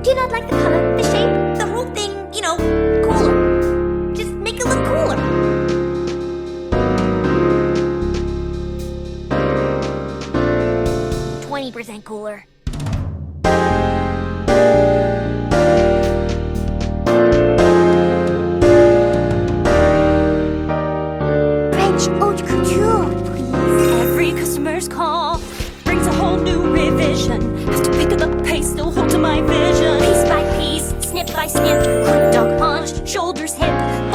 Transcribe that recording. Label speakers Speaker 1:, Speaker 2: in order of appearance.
Speaker 1: Do you not like the color, the shape, the whole thing, cooler? Just make it look cooler. %cooler. French haute couture, please.
Speaker 2: Every customer's call brings a whole new revision. Have to pick up the pace, still hold to my vision.
Speaker 1: Piece by piece, snip by snip,
Speaker 2: Dog hunch, shoulders hip,